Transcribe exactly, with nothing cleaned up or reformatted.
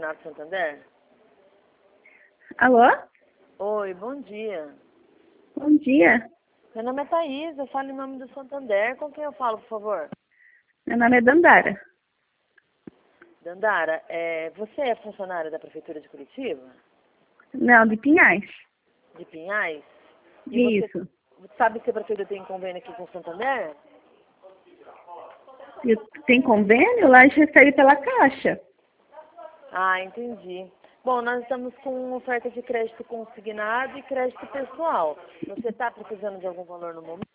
Consignado Santander? Alô? Oi, bom dia. Bom dia. Meu nome é Thaís, eu falo em nome do Santander. Com quem eu falo, por favor? Meu nome é Dandara. Dandara, é, você é funcionária da Prefeitura de Curitiba? Não, de Pinhais. De Pinhais? E Isso. você sabe se a Prefeitura tem convênio aqui com o Santander? E tem convênio? Lá a gente recebe pela Caixa. Ah, entendi. Bom, nós estamos com oferta de crédito consignado e crédito pessoal. Você está precisando de algum valor no momento?